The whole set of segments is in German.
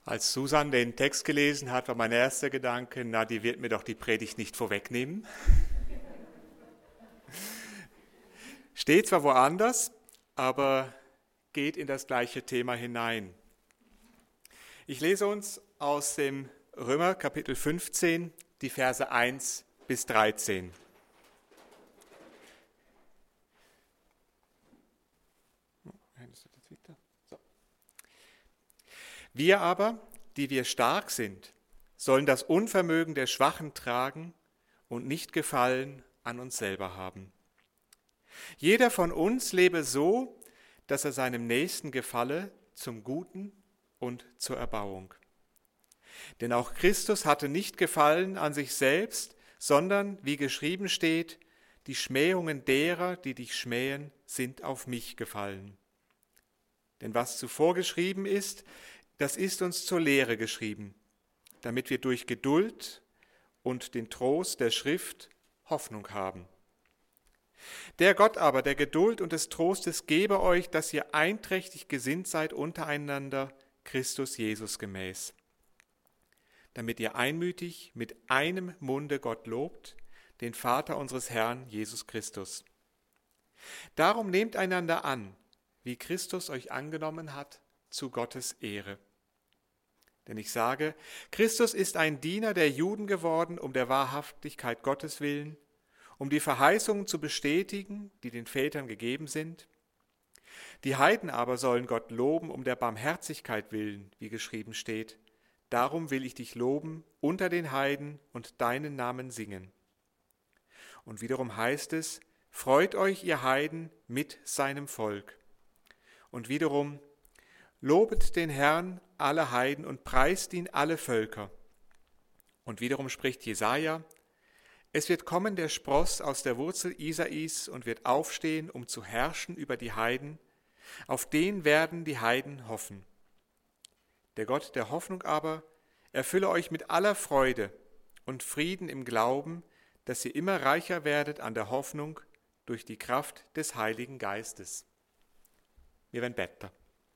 Als Susan den Text gelesen hat, war mein erster Gedanke, na, die wird mir doch die Predigt nicht vorwegnehmen. Steht zwar woanders, aber geht in das gleiche Thema hinein. Ich lese uns aus dem Römer Kapitel 15, die Verse 1 bis 13. Wir aber, die wir stark sind, sollen das Unvermögen der Schwachen tragen und nicht Gefallen an uns selber haben. Jeder von uns lebe so, dass er seinem Nächsten gefalle zum Guten und zur Erbauung. Denn auch Christus hatte nicht Gefallen an sich selbst, sondern, wie geschrieben steht, die Schmähungen derer, die dich schmähen, sind auf mich gefallen. Denn was zuvor geschrieben ist, das ist uns zur Lehre geschrieben, damit wir durch Geduld und den Trost der Schrift Hoffnung haben. Der Gott aber, der Geduld und des Trostes, gebe euch, dass ihr einträchtig gesinnt seid untereinander, Christus Jesus gemäß, damit ihr einmütig mit einem Munde Gott lobt, den Vater unseres Herrn Jesus Christus. Darum nehmt einander an, wie Christus euch angenommen hat, zu Gottes Ehre. Denn ich sage, Christus ist ein Diener der Juden geworden, um der Wahrhaftigkeit Gottes willen, um die Verheißungen zu bestätigen, die den Vätern gegeben sind. Die Heiden aber sollen Gott loben, um der Barmherzigkeit willen, wie geschrieben steht. Darum will ich dich loben unter den Heiden und deinen Namen singen. Und wiederum heißt es, freut euch, ihr Heiden, mit seinem Volk. Und wiederum, lobet den Herrn, alle Heiden, und preist ihn, alle Völker. Und wiederum spricht Jesaja, es wird kommen der Spross aus der Wurzel Isais und wird aufstehen, um zu herrschen über die Heiden. Auf den werden die Heiden hoffen. Der Gott der Hoffnung aber erfülle euch mit aller Freude und Frieden im Glauben, dass ihr immer reicher werdet an der Hoffnung durch die Kraft des Heiligen Geistes. Wir werden beten.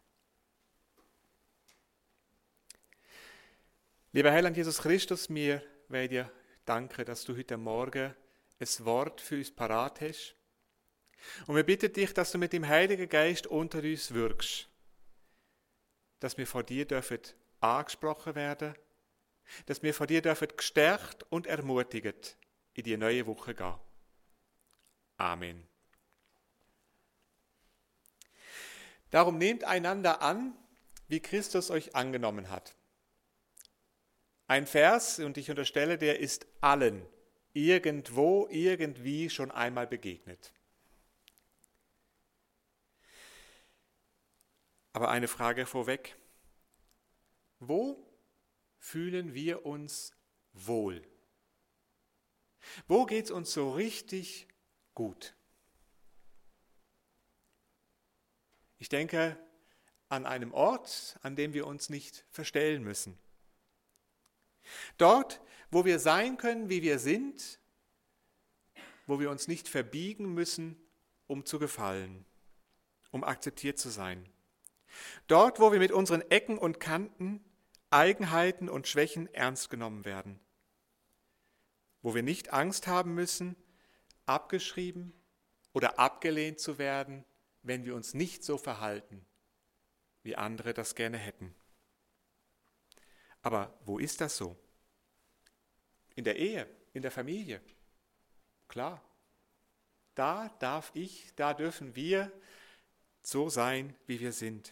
Lieber Heiland Jesus Christus, wir wollen dir danken, dass du heute Morgen ein Wort für uns parat hast. Und wir bitten dich, dass du mit dem Heiligen Geist unter uns wirkst. Dass wir von dir dürfen angesprochen werden, dass wir von dir dürfen gestärkt und ermutigt in die neue Woche gehen. Amen. Darum nehmt einander an, wie Christus euch angenommen hat. Ein Vers, und ich unterstelle, der ist allen irgendwo, irgendwie schon einmal begegnet. Aber eine Frage vorweg. Wo fühlen wir uns wohl? Wo geht es uns so richtig gut? Ich denke an einem Ort, an dem wir uns nicht verstellen müssen. Dort, wo wir sein können, wie wir sind, wo wir uns nicht verbiegen müssen, um zu gefallen, um akzeptiert zu sein. Dort, wo wir mit unseren Ecken und Kanten, Eigenheiten und Schwächen ernst genommen werden. Wo wir nicht Angst haben müssen, abgeschrieben oder abgelehnt zu werden, wenn wir uns nicht so verhalten, wie andere das gerne hätten. Aber wo ist das so? In der Ehe, in der Familie. Klar. Da dürfen wir so sein, wie wir sind.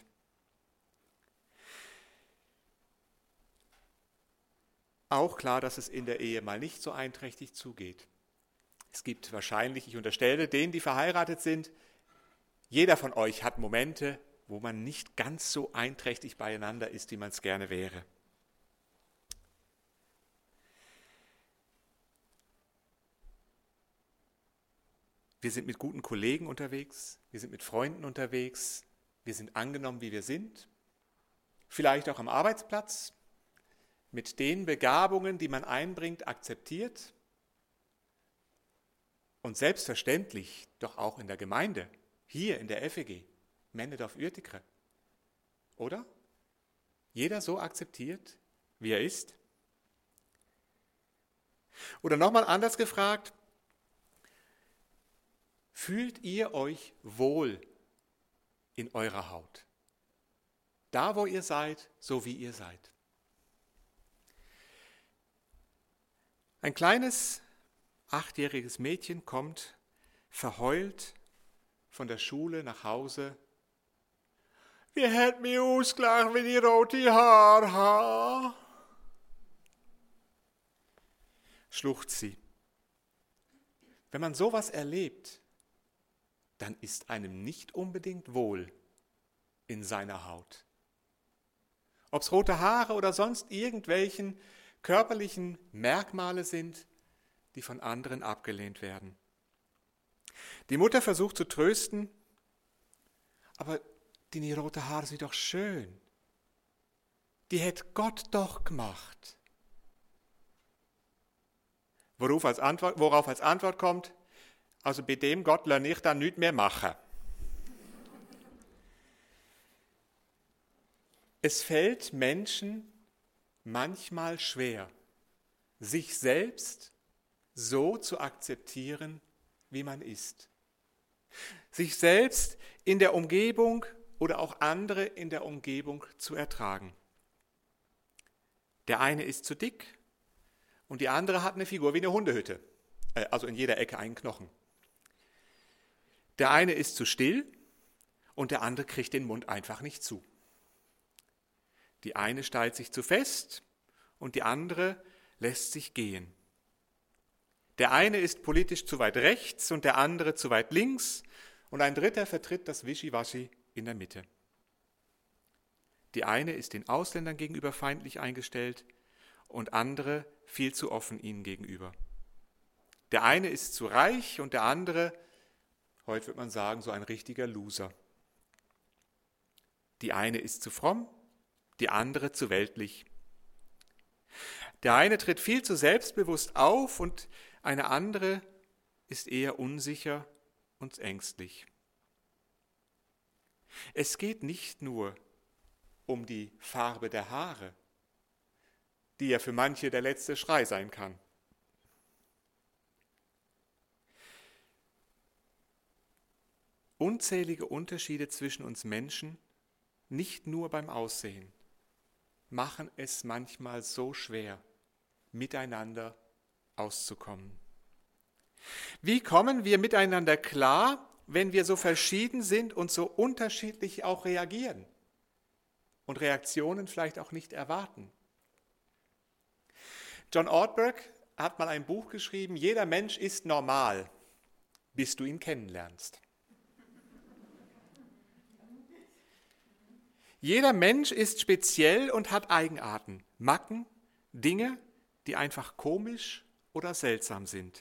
Auch klar, dass es in der Ehe mal nicht so einträchtig zugeht. Es gibt wahrscheinlich, ich unterstelle, denen, die verheiratet sind, jeder von euch hat Momente, wo man nicht ganz so einträchtig beieinander ist, wie man es gerne wäre. Wir sind mit guten Kollegen unterwegs, wir sind mit Freunden unterwegs, wir sind angenommen, wie wir sind, vielleicht auch am Arbeitsplatz, mit den Begabungen, die man einbringt, akzeptiert und selbstverständlich doch auch in der Gemeinde, hier in der FEG, Männedorf-Uertikre, oder? Jeder so akzeptiert, wie er ist? Oder nochmal anders gefragt, fühlt ihr euch wohl in eurer Haut? Da, wo ihr seid, so wie ihr seid. Ein kleines 8-jähriges Mädchen kommt verheult von der Schule nach Hause. Wie hätt mich ausgelacht, wenn ich rote Haare habe? Schluchzt sie. Wenn man sowas erlebt, dann ist einem nicht unbedingt wohl in seiner Haut. Ob es rote Haare oder sonst irgendwelchen körperlichen Merkmale sind, die von anderen abgelehnt werden. Die Mutter versucht zu trösten, aber die rote Haare sind doch schön. Die hätte Gott doch gemacht. Worauf als Antwort kommt, also bei dem Gott lerne ich dann nichts mehr machen. Es fällt Menschen manchmal schwer, sich selbst so zu akzeptieren, wie man ist. Sich selbst in der Umgebung oder auch andere in der Umgebung zu ertragen. Der eine ist zu dick und die andere hat eine Figur wie eine Hundehütte, also in jeder Ecke einen Knochen. Der eine ist zu still und der andere kriegt den Mund einfach nicht zu. Die eine stellt sich zu fest und die andere lässt sich gehen. Der eine ist politisch zu weit rechts und der andere zu weit links und ein dritter vertritt das Wischiwaschi in der Mitte. Die eine ist den Ausländern gegenüber feindlich eingestellt und andere viel zu offen ihnen gegenüber. Der eine ist zu reich und der andere, heute würde man sagen, so ein richtiger Loser. Die eine ist zu fromm, die andere zu weltlich. Der eine tritt viel zu selbstbewusst auf und eine andere ist eher unsicher und ängstlich. Es geht nicht nur um die Farbe der Haare, die ja für manche der letzte Schrei sein kann. Unzählige Unterschiede zwischen uns Menschen, nicht nur beim Aussehen, machen es manchmal so schwer, miteinander auszukommen. Wie kommen wir miteinander klar, wenn wir so verschieden sind und so unterschiedlich auch reagieren und Reaktionen vielleicht auch nicht erwarten? John Ortberg hat mal ein Buch geschrieben, Jeder Mensch ist normal, bis du ihn kennenlernst. Jeder Mensch ist speziell und hat Eigenarten, Macken, Dinge, die einfach komisch oder seltsam sind.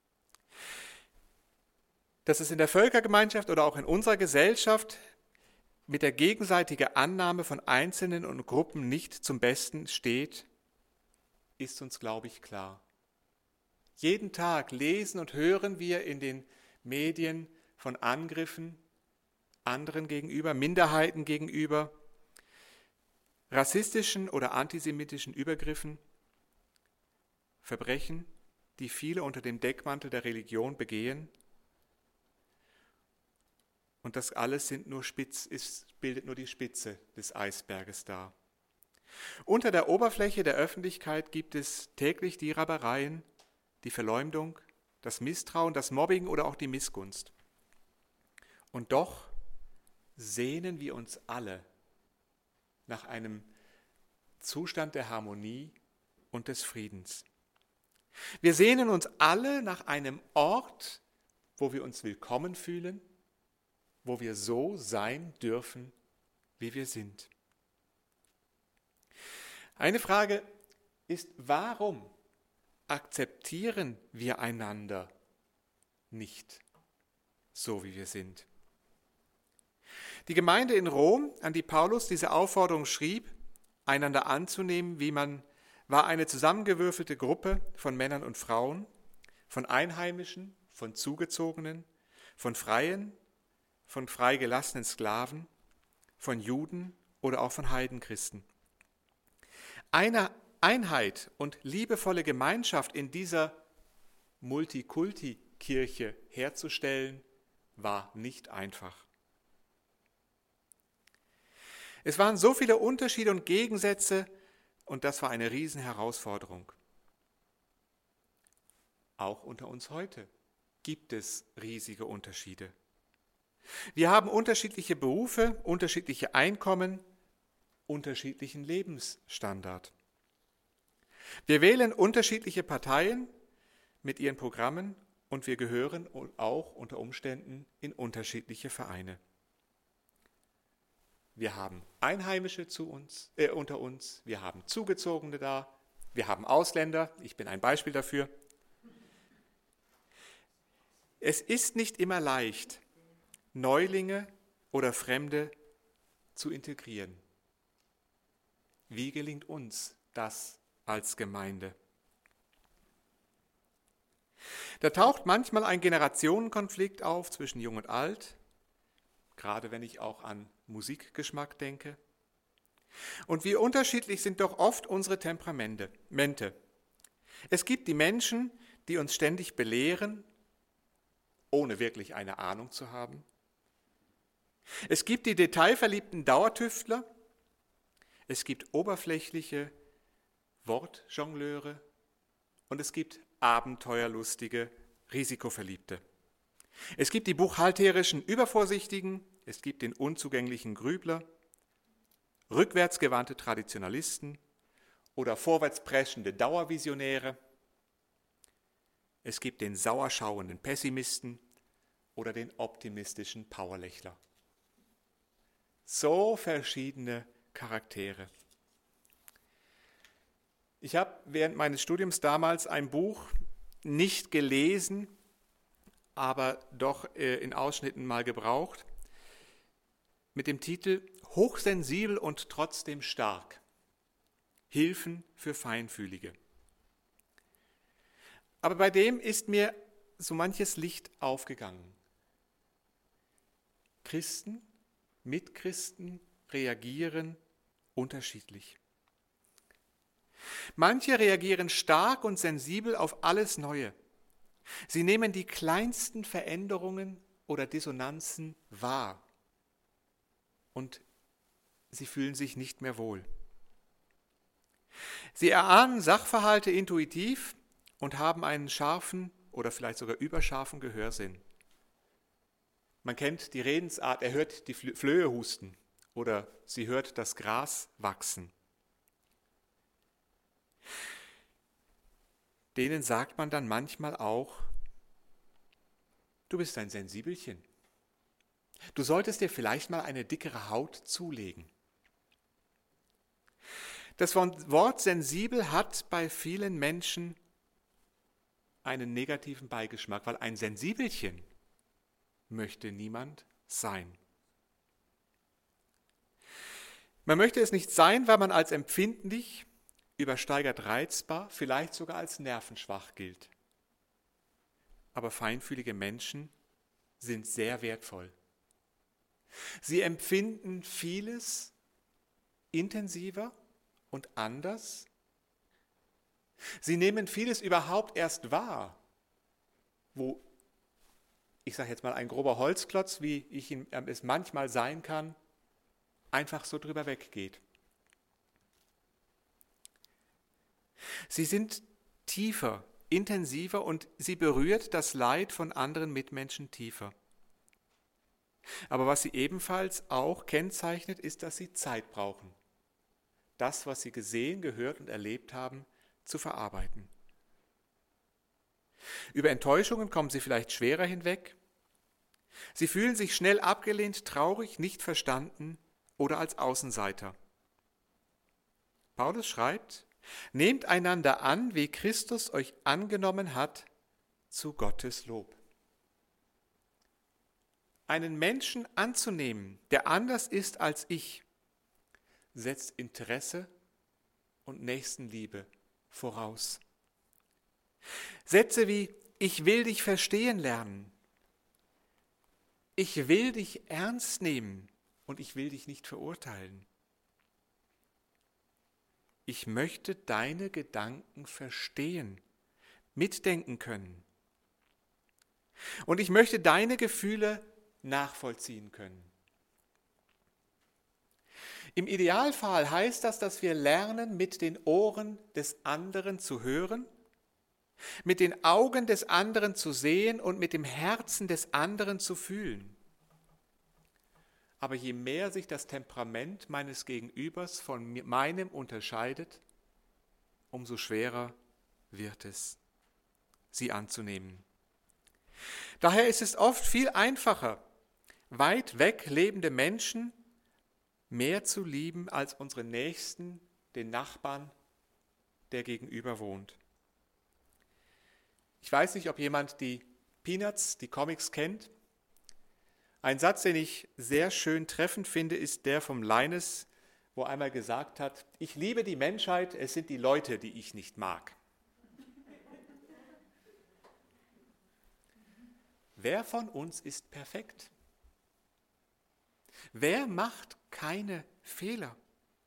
Dass es in der Völkergemeinschaft oder auch in unserer Gesellschaft mit der gegenseitigen Annahme von Einzelnen und Gruppen nicht zum Besten steht, ist uns, glaube ich, klar. Jeden Tag lesen und hören wir in den Medien von Angriffen anderen gegenüber, Minderheiten gegenüber, rassistischen oder antisemitischen Übergriffen, Verbrechen, die viele unter dem Deckmantel der Religion begehen. Und das alles bildet nur die Spitze des Eisberges dar. Unter der Oberfläche der Öffentlichkeit gibt es täglich die Reibereien, die Verleumdung, das Misstrauen, das Mobbing oder auch die Missgunst. Und doch sehnen wir uns alle nach einem Zustand der Harmonie und des Friedens. Wir sehnen uns alle nach einem Ort, wo wir uns willkommen fühlen, wo wir so sein dürfen, wie wir sind. Eine Frage ist, warum akzeptieren wir einander nicht so, wie wir sind? Die Gemeinde in Rom, an die Paulus diese Aufforderung schrieb, einander anzunehmen, wie man war, eine zusammengewürfelte Gruppe von Männern und Frauen, von Einheimischen, von Zugezogenen, von Freien, von freigelassenen Sklaven, von Juden oder auch von Heidenchristen. eine Einheit und liebevolle Gemeinschaft in dieser Multikulti-Kirche herzustellen, war nicht einfach. Es waren so viele Unterschiede und Gegensätze und das war eine Riesenherausforderung. Auch unter uns heute gibt es riesige Unterschiede. Wir haben unterschiedliche Berufe, unterschiedliche Einkommen, unterschiedlichen Lebensstandard. Wir wählen unterschiedliche Parteien mit ihren Programmen und wir gehören auch unter Umständen in unterschiedliche Vereine. Wir haben Einheimische unter uns, wir haben Zugezogene da, wir haben Ausländer, ich bin ein Beispiel dafür. Es ist nicht immer leicht, Neulinge oder Fremde zu integrieren. Wie gelingt uns das als Gemeinde? Da taucht manchmal ein Generationenkonflikt auf zwischen Jung und Alt, gerade wenn ich auch an Musikgeschmack denke. Und wie unterschiedlich sind doch oft unsere Temperamente. Es gibt die Menschen, die uns ständig belehren, ohne wirklich eine Ahnung zu haben. Es gibt die detailverliebten Dauertüftler, es gibt oberflächliche Wortjongleure und es gibt abenteuerlustige Risikoverliebte. Es gibt die buchhalterischen Übervorsichtigen, es gibt den unzugänglichen Grübler, rückwärtsgewandte Traditionalisten oder vorwärtspreschende Dauervisionäre. Es gibt den sauerschauenden Pessimisten oder den optimistischen Powerlächler. So verschiedene Charaktere. Ich habe während meines Studiums damals ein Buch nicht gelesen, aber doch in Ausschnitten mal gebraucht, mit dem Titel Hochsensibel und trotzdem stark. Hilfen für Feinfühlige. Aber bei dem ist mir so manches Licht aufgegangen. Mitchristen reagieren unterschiedlich. Manche reagieren stark und sensibel auf alles Neue. Sie nehmen die kleinsten Veränderungen oder Dissonanzen wahr und sie fühlen sich nicht mehr wohl. Sie erahnen Sachverhalte intuitiv und haben einen scharfen oder vielleicht sogar überscharfen Gehörsinn. Man kennt die Redensart, er hört die Flöhe husten oder sie hört das Gras wachsen. Denen sagt man dann manchmal auch, du bist ein Sensibelchen. Du solltest dir vielleicht mal eine dickere Haut zulegen. Das Wort sensibel hat bei vielen Menschen einen negativen Beigeschmack, weil ein Sensibelchen möchte niemand sein. Man möchte es nicht sein, weil man als empfindlich, übersteigert reizbar, vielleicht sogar als nervenschwach gilt. Aber feinfühlige Menschen sind sehr wertvoll. Sie empfinden vieles intensiver und anders. Sie nehmen vieles überhaupt erst wahr, wo, ich sage jetzt mal, ein grober Holzklotz, wie es manchmal sein kann, einfach so drüber weggeht. Sie sind tiefer, intensiver und sie berührt das Leid von anderen Mitmenschen tiefer. Aber was sie ebenfalls auch kennzeichnet, ist, dass sie Zeit brauchen, das, was sie gesehen, gehört und erlebt haben, zu verarbeiten. Über Enttäuschungen kommen sie vielleicht schwerer hinweg. Sie fühlen sich schnell abgelehnt, traurig, nicht verstanden oder als Außenseiter. Paulus schreibt, nehmt einander an, wie Christus euch angenommen hat, zu Gottes Lob. Einen Menschen anzunehmen, der anders ist als ich, setzt Interesse und Nächstenliebe voraus. Sätze wie, ich will dich verstehen lernen, ich will dich ernst nehmen und ich will dich nicht verurteilen. ich möchte deine Gedanken verstehen, mitdenken können. Und ich möchte deine Gefühle nachvollziehen können. Im Idealfall heißt das, dass wir lernen, mit den Ohren des anderen zu hören, mit den Augen des anderen zu sehen und mit dem Herzen des anderen zu fühlen. Aber je mehr sich das Temperament meines Gegenübers von meinem unterscheidet, umso schwerer wird es, sie anzunehmen. Daher ist es oft viel einfacher, weit weg lebende Menschen mehr zu lieben als unsere Nächsten, den Nachbarn, der gegenüber wohnt. Ich weiß nicht, ob jemand die Peanuts, die Comics kennt. Ein Satz, den ich sehr schön treffend finde, ist der vom Linus, wo er einmal gesagt hat, ich liebe die Menschheit, es sind die Leute, die ich nicht mag. Wer von uns ist perfekt? Wer macht keine Fehler?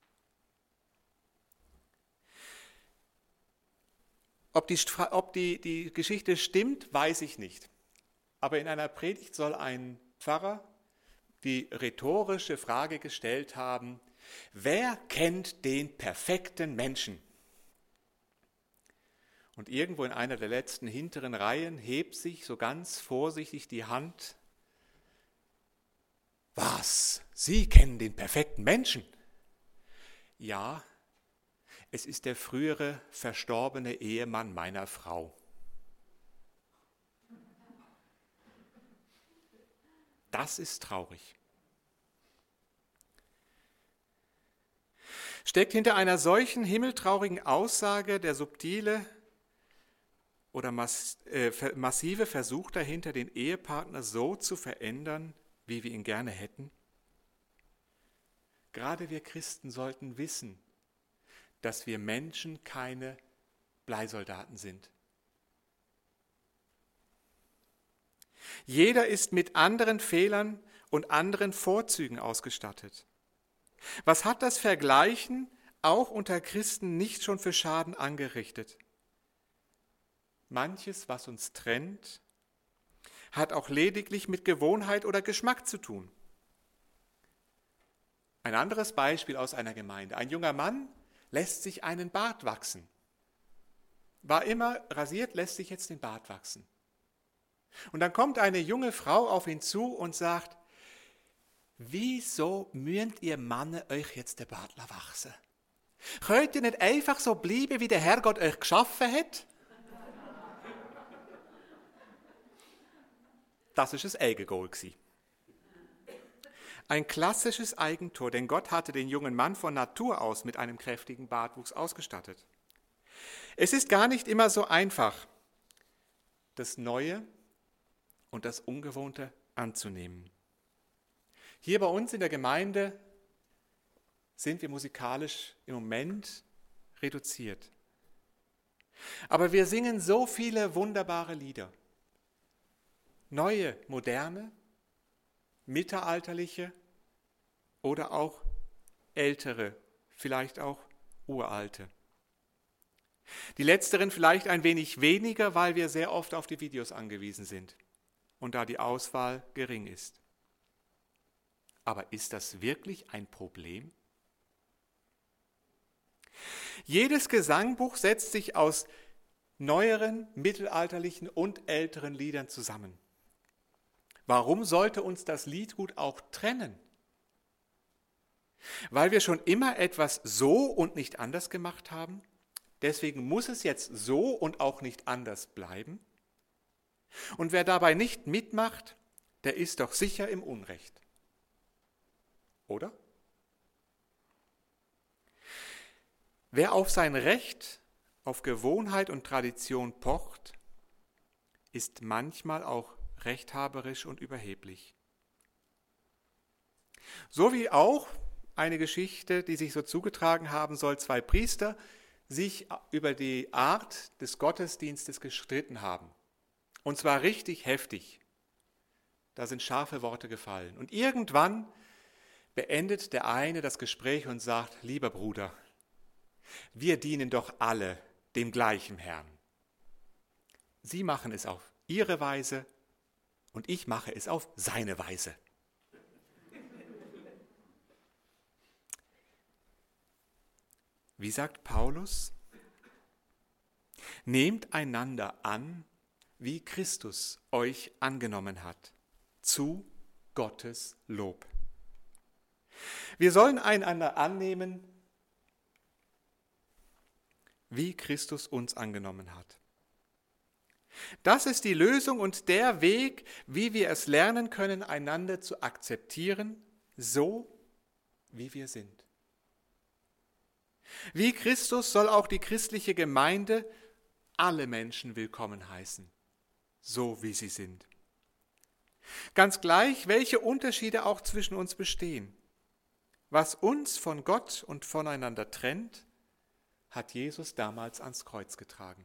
Ob die Geschichte stimmt, weiß ich nicht. Aber in einer Predigt soll ein Pfarrer die rhetorische Frage gestellt haben, wer kennt den perfekten Menschen? Und irgendwo in einer der letzten hinteren Reihen hebt sich so ganz vorsichtig die Hand. Was? Sie kennen den perfekten Menschen? Ja, es ist der frühere verstorbene Ehemann meiner Frau. Das ist traurig. Steckt hinter einer solchen himmeltraurigen Aussage der subtile oder massive Versuch dahinter, den Ehepartner so zu verändern, wie wir ihn gerne hätten? Gerade wir Christen sollten wissen, dass wir Menschen keine Bleisoldaten sind. Jeder ist mit anderen Fehlern und anderen Vorzügen ausgestattet. Was hat das Vergleichen auch unter Christen nicht schon für Schaden angerichtet? Manches, was uns trennt, hat auch lediglich mit Gewohnheit oder Geschmack zu tun. Ein anderes Beispiel aus einer Gemeinde. Ein junger Mann lässt sich einen Bart wachsen. War immer rasiert, lässt sich jetzt den Bart wachsen. Und dann kommt eine junge Frau auf ihn zu und sagt, wieso müsst ihr Männer euch jetzt den Bart wachsen? Könnt ihr nicht einfach so bleiben, wie der Herrgott euch geschaffen hat? Das war ein Eigengoal. Ein klassisches Eigentor, denn Gott hatte den jungen Mann von Natur aus mit einem kräftigen Bartwuchs ausgestattet. Es ist gar nicht immer so einfach, das Neue und das Ungewohnte anzunehmen. Hier bei uns in der Gemeinde sind wir musikalisch im Moment reduziert. Aber wir singen so viele wunderbare Lieder. Neue, moderne, mittelalterliche oder auch ältere, vielleicht auch uralte. Die letzteren vielleicht ein wenig weniger, weil wir sehr oft auf die Videos angewiesen sind und da die Auswahl gering ist. Aber ist das wirklich ein Problem? Jedes Gesangbuch setzt sich aus neueren, mittelalterlichen und älteren Liedern zusammen. Warum sollte uns das Liedgut auch trennen? Weil wir schon immer etwas so und nicht anders gemacht haben? Deswegen muss es jetzt so und auch nicht anders bleiben? Und wer dabei nicht mitmacht, der ist doch sicher im Unrecht. Oder? Wer auf sein Recht, auf Gewohnheit und Tradition pocht, ist manchmal auch rechthaberisch und überheblich. So wie auch eine Geschichte, die sich so zugetragen haben soll, 2 Priester sich über die Art des Gottesdienstes gestritten haben. Und zwar richtig heftig. Da sind scharfe Worte gefallen. Und irgendwann beendet der eine das Gespräch und sagt, lieber Bruder, Wir dienen doch alle dem gleichen Herrn. Sie machen es auf ihre Weise und ich mache es auf seine Weise. Wie sagt Paulus? Nehmt einander an, wie Christus euch angenommen hat, zu Gottes Lob. Wir sollen einander annehmen, wie Christus uns angenommen hat. Das ist die Lösung und der Weg, wie wir es lernen können, einander zu akzeptieren, so wie wir sind. Wie Christus soll auch die christliche Gemeinde alle Menschen willkommen heißen, so wie sie sind. Ganz gleich, welche Unterschiede auch zwischen uns bestehen. Was uns von Gott und voneinander trennt, hat Jesus damals ans Kreuz getragen.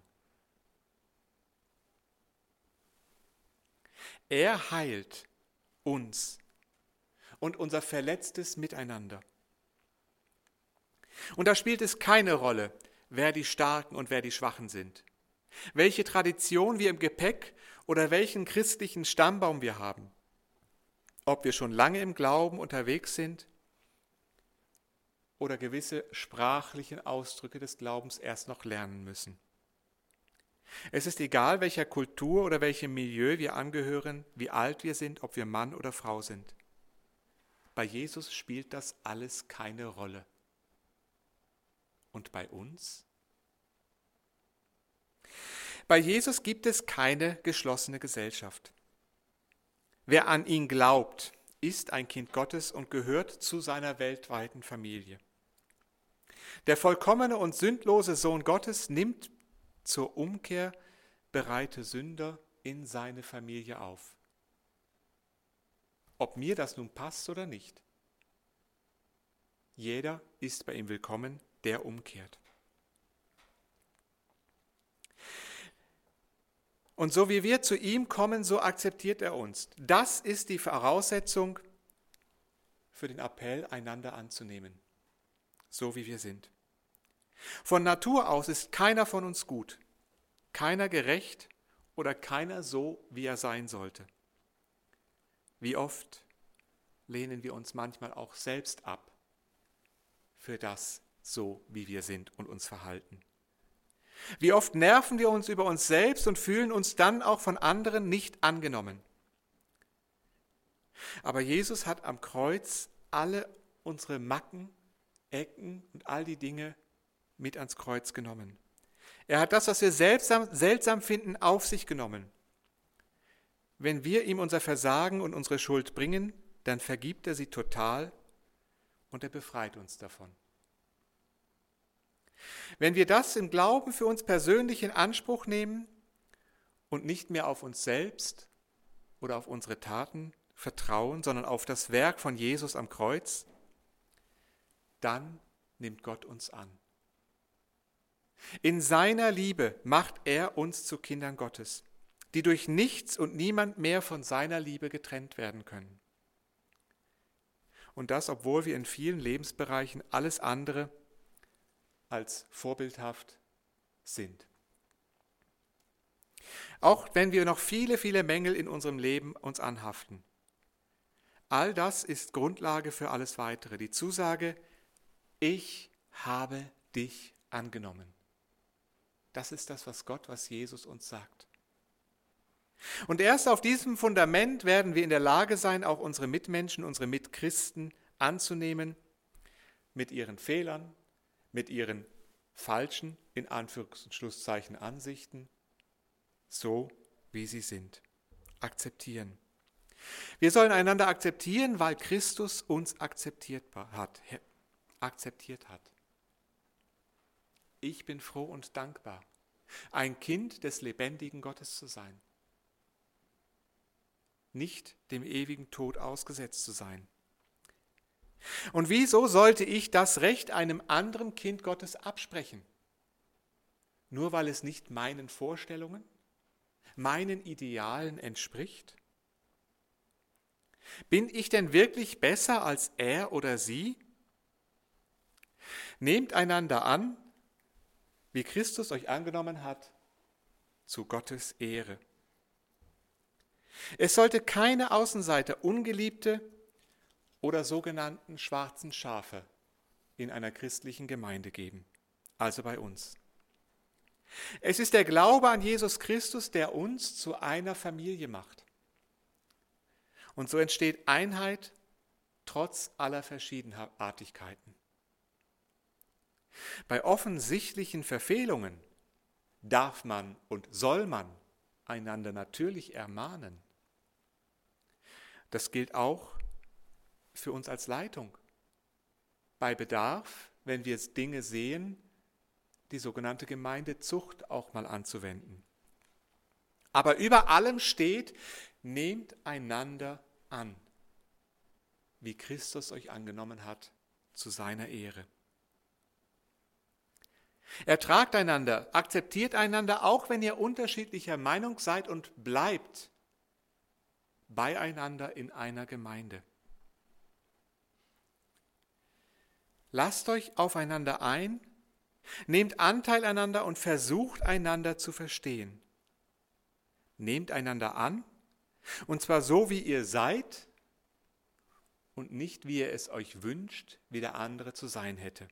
Er heilt uns und unser verletztes Miteinander. Und da spielt es keine Rolle, wer die Starken und wer die Schwachen sind, welche Tradition wir im Gepäck oder welchen christlichen Stammbaum wir haben, ob wir schon lange im Glauben unterwegs sind oder gewisse sprachlichen Ausdrücke des Glaubens erst noch lernen müssen. Es ist egal, welcher Kultur oder welchem Milieu wir angehören, wie alt wir sind, ob wir Mann oder Frau sind. Bei Jesus spielt das alles keine Rolle. Und bei uns? Bei Jesus gibt es keine geschlossene Gesellschaft. Wer an ihn glaubt, ist ein Kind Gottes und gehört zu seiner weltweiten Familie. Der vollkommene und sündlose Sohn Gottes nimmt zur Umkehr bereite Sünder in seine Familie auf. Ob mir das nun passt oder nicht. Jeder ist bei ihm willkommen, der umkehrt. Und so wie wir zu ihm kommen, so akzeptiert er uns. Das ist die Voraussetzung für den Appell, einander anzunehmen, so wie wir sind. Von Natur aus ist keiner von uns gut, keiner gerecht oder keiner so, wie er sein sollte. Wie oft lehnen wir uns manchmal auch selbst ab für das, so wie wir sind und uns verhalten. Wie oft nerven wir uns über uns selbst und fühlen uns dann auch von anderen nicht angenommen. Aber Jesus hat am Kreuz alle unsere Macken, Ecken und all die Dinge mit ans Kreuz genommen. Er hat das, was wir seltsam finden, auf sich genommen. Wenn wir ihm unser Versagen und unsere Schuld bringen, dann vergibt er sie total und er befreit uns davon. Wenn wir das im Glauben für uns persönlich in Anspruch nehmen und nicht mehr auf uns selbst oder auf unsere Taten vertrauen, sondern auf das Werk von Jesus am Kreuz, dann nimmt Gott uns an. In seiner Liebe macht er uns zu Kindern Gottes, die durch nichts und niemand mehr von seiner Liebe getrennt werden können. Und das, obwohl wir in vielen Lebensbereichen alles andere als vorbildhaft sind. Auch wenn wir noch viele, viele Mängel in unserem Leben uns anhaften. All das ist Grundlage für alles Weitere. Die Zusage, ich habe dich angenommen. Das ist das, was Jesus uns sagt. Und erst auf diesem Fundament werden wir in der Lage sein, auch unsere Mitmenschen, unsere Mitchristen anzunehmen, mit ihren Fehlern, mit ihren falschen, in Anführungs- und Schlusszeichen, Ansichten, so wie sie sind. Akzeptieren. Wir sollen einander akzeptieren, weil Christus uns akzeptiert hat. Ich bin froh und dankbar, ein Kind des lebendigen Gottes zu sein. Nicht dem ewigen Tod ausgesetzt zu sein. Und wieso sollte ich das Recht einem anderen Kind Gottes absprechen? Nur weil es nicht meinen Vorstellungen, meinen Idealen entspricht? Bin ich denn wirklich besser als er oder sie? Nehmt einander an, wie Christus euch angenommen hat, zu Gottes Ehre. Es sollte keine Außenseiter, Ungeliebte oder sogenannten schwarzen Schafe in einer christlichen Gemeinde geben, also bei uns. Es ist der Glaube an Jesus Christus, der uns zu einer Familie macht. Und so entsteht Einheit trotz aller Verschiedenartigkeiten. Bei offensichtlichen Verfehlungen darf man und soll man einander natürlich ermahnen. Das gilt auch für uns als Leitung. Bei Bedarf, wenn wir Dinge sehen, die sogenannte Gemeindezucht auch mal anzuwenden. Aber über allem steht, nehmt einander an, wie Christus euch angenommen hat, zu seiner Ehre. Ertragt einander, akzeptiert einander, auch wenn ihr unterschiedlicher Meinung seid, und bleibt beieinander in einer Gemeinde. Lasst euch aufeinander ein, nehmt Anteil aneinander und versucht einander zu verstehen. Nehmt einander an, und zwar so, wie ihr seid und nicht, wie ihr es euch wünscht, wie der andere zu sein hätte.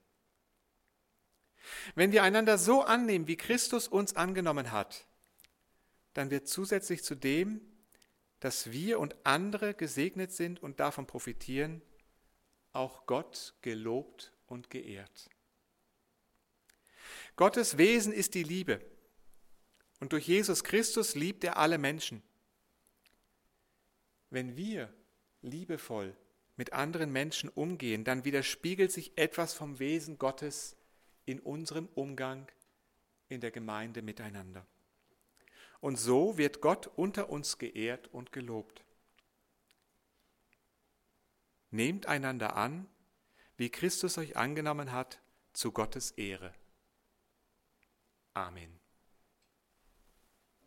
Wenn wir einander so annehmen, wie Christus uns angenommen hat, dann wird zusätzlich zu dem, dass wir und andere gesegnet sind und davon profitieren, auch Gott gelobt und geehrt. Gottes Wesen ist die Liebe und durch Jesus Christus liebt er alle Menschen. Wenn wir liebevoll mit anderen Menschen umgehen, dann widerspiegelt sich etwas vom Wesen Gottes in unserem Umgang in der Gemeinde miteinander. Und so wird Gott unter uns geehrt und gelobt. Nehmt einander an, wie Christus euch angenommen hat, zu Gottes Ehre. Amen.